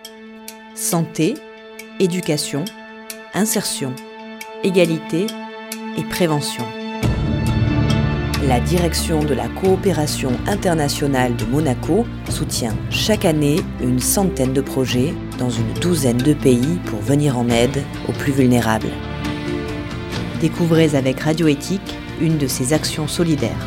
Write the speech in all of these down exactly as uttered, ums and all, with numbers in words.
Santé, éducation, insertion, égalité et prévention. La direction de la coopération internationale de Monaco soutient chaque année une centaine de projets dans une douzaine de pays pour venir en aide aux plus vulnérables. Découvrez avec Radio Éthique une de ces actions solidaires.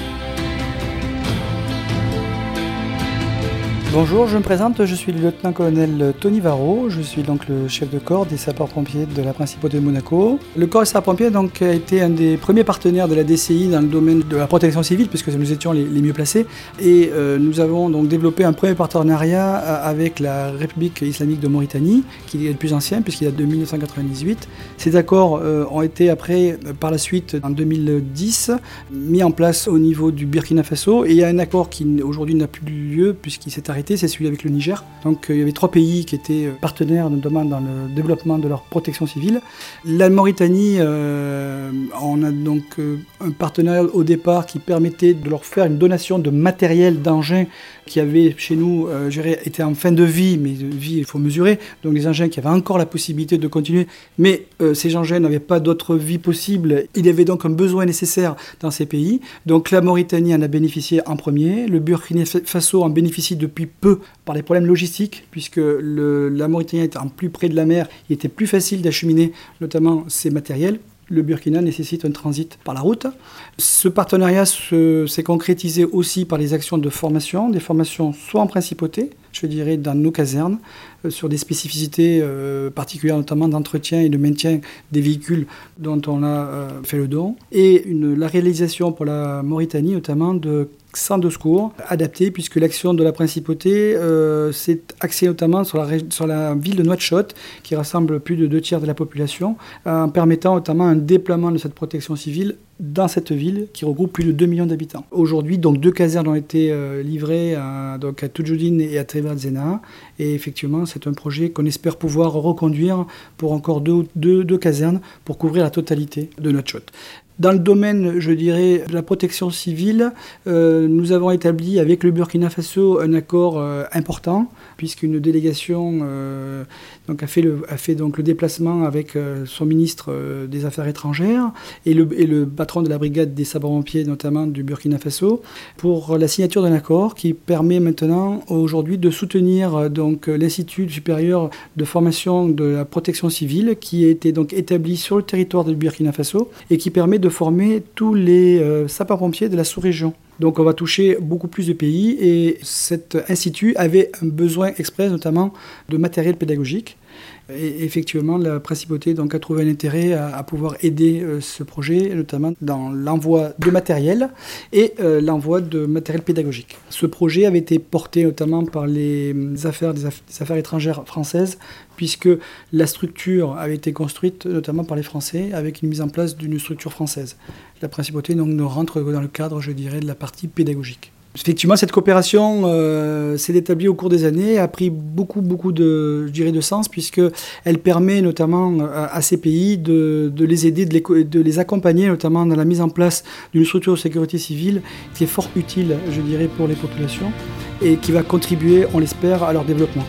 Bonjour, je me présente, je suis le lieutenant-colonel Tony Varro, je suis donc le chef de corps des sapeurs-pompiers de la Principauté de Monaco. Le corps des sapeurs-pompiers donc, a été un des premiers partenaires de la D C I dans le domaine de la protection civile, puisque nous étions les, les mieux placés. Et euh, nous avons donc développé un premier partenariat avec la République islamique de Mauritanie, qui est le plus ancien, puisqu'il date de dix-neuf cent quatre-vingt-dix-huit. Ces accords euh, ont été après, par la suite, en deux mille dix, mis en place au niveau du Burkina Faso. Et il y a un accord qui aujourd'hui n'a plus lieu, puisqu'il s'est arrêté. C'est celui avec le Niger. Donc euh, il y avait trois pays qui étaient partenaires notamment dans le développement de leur protection civile. La Mauritanie, euh, on a donc euh, un partenariat au départ qui permettait de leur faire une donation de matériel, d'engins qui avaient chez nous euh, étaient en fin de vie, mais de vie il faut mesurer, donc des engins qui avaient encore la possibilité de continuer, mais euh, ces engins n'avaient pas d'autre vie possible. Il y avait donc un besoin nécessaire dans ces pays. Donc la Mauritanie en a bénéficié en premier, le Burkina Faso en bénéficie depuis peu par les problèmes logistiques, puisque le, la Mauritanie étant plus près de la mer, il était plus facile d'acheminer notamment ces matériels. Le Burkina nécessite un transit par la route. Ce partenariat se, s'est concrétisé aussi par les actions de formation, des formations soit en principauté, je dirais dans nos casernes, euh, sur des spécificités euh, particulières, notamment d'entretien et de maintien des véhicules dont on a euh, fait le don, et une, la réalisation pour la Mauritanie notamment de centres de secours adaptés, puisque l'action de la Principauté euh, s'est axée notamment sur la, sur la ville de Nouakchott, qui rassemble plus de deux tiers de la population, en permettant notamment un déploiement de cette protection civile dans cette ville qui regroupe plus de deux millions d'habitants. Aujourd'hui, donc, deux casernes ont été euh, livrées à, donc, à Tudjoudine et à Trevazena, et effectivement, c'est un projet qu'on espère pouvoir reconduire pour encore deux, deux, deux casernes pour couvrir la totalité de Nouakchott. Dans le domaine, je dirais, de la protection civile, euh, nous avons établi avec le Burkina Faso un accord euh, important, puisqu'une délégation euh, donc a fait, le, a fait donc le déplacement avec euh, son ministre euh, des Affaires étrangères et le, et le patron de la brigade des sapeurs-pompiers, notamment du Burkina Faso, pour la signature d'un accord qui permet maintenant, aujourd'hui, de soutenir euh, donc, l'Institut supérieur de formation de la protection civile, qui a été donc établi sur le territoire du Burkina Faso et qui permet de former tous les euh, sapeurs-pompiers de la sous-région. Donc on va toucher beaucoup plus de pays et cet institut avait un besoin express notamment de matériel pédagogique. Et effectivement, la Principauté donc, a trouvé un intérêt à, à pouvoir aider euh, ce projet, notamment dans l'envoi de matériel et euh, l'envoi de matériel pédagogique. Ce projet avait été porté notamment par les affaires des, aff- des affaires étrangères françaises, puisque la structure avait été construite notamment par les Français avec une mise en place d'une structure française. La Principauté donc, ne rentre dans le cadre, je dirais, de la partie pédagogique. Effectivement, cette coopération euh, s'est établie au cours des années, a pris beaucoup, beaucoup de, je dirais, de sens, puisqu'elle permet notamment à, à ces pays de, de les aider, de les, de les accompagner, notamment dans la mise en place d'une structure de sécurité civile qui est fort utile, je dirais, pour les populations et qui va contribuer, on l'espère, à leur développement.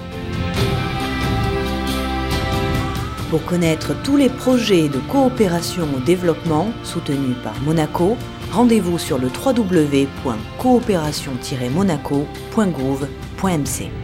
Pour connaître tous les projets de coopération au développement soutenus par Monaco, rendez-vous sur le w w w point coopération tiret monaco point gouv point m c.